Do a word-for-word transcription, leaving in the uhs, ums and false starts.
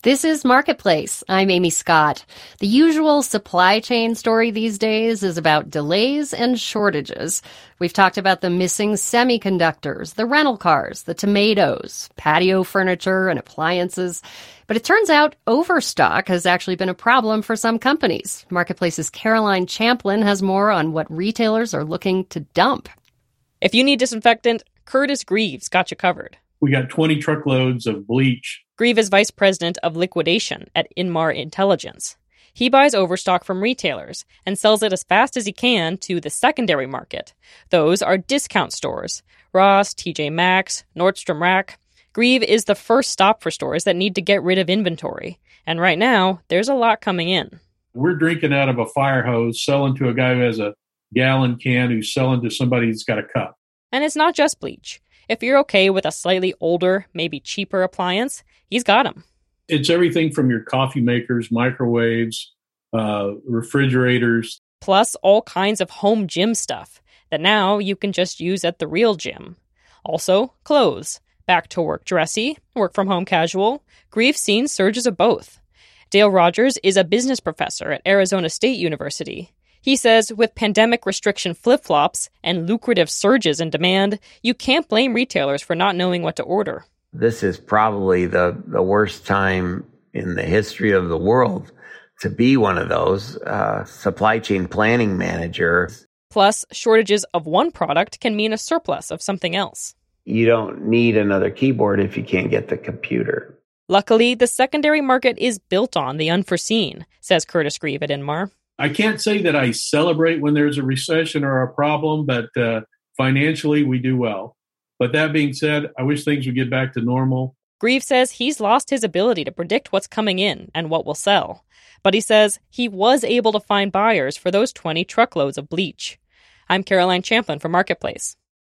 This is Marketplace. I'm Amy Scott. The usual supply chain story these days is about delays and shortages. We've talked about the missing semiconductors, the rental cars, the tomatoes, patio furniture, and appliances. But it turns out overstock has actually been a problem for some companies. Marketplace's Caroline Champlin has more on what retailers are looking to dump. If you need disinfectant, Curtis Greaves got you covered. We got twenty truckloads of bleach. Greaves is vice president of liquidation at Inmar Intelligence. He buys overstock from retailers and sells it as fast as he can to the secondary market. Those are discount stores: Ross, T J Maxx, Nordstrom Rack. Greaves is the first stop for stores that need to get rid of inventory. And right now, there's a lot coming in. We're drinking out of a fire hose, selling to a guy who has a gallon can, who's selling to somebody who's got a cup. And it's not just bleach. If you're okay with a slightly older, maybe cheaper appliance, he's got them. It's everything from your coffee makers, microwaves, uh, refrigerators. Plus all kinds of home gym stuff that now you can just use at the real gym. Also, clothes. Back to work dressy, work from home casual. Greaves seen surges of both. Dale Rogers is a business professor at Arizona State University. He says with pandemic restriction flip-flops and lucrative surges in demand, you can't blame retailers for not knowing what to order. This is probably the, the worst time in the history of the world to be one of those uh, supply chain planning managers. Plus, shortages of one product can mean a surplus of something else. You don't need another keyboard if you can't get the computer. Luckily, the secondary market is built on the unforeseen, says Curtis Greaves at Inmar. I can't say that I celebrate when there's a recession or a problem, but uh, financially we do well. But that being said, I wish things would get back to normal. Greaves says he's lost his ability to predict what's coming in and what will sell. But he says he was able to find buyers for those twenty truckloads of bleach. I'm Caroline Champlin for Marketplace.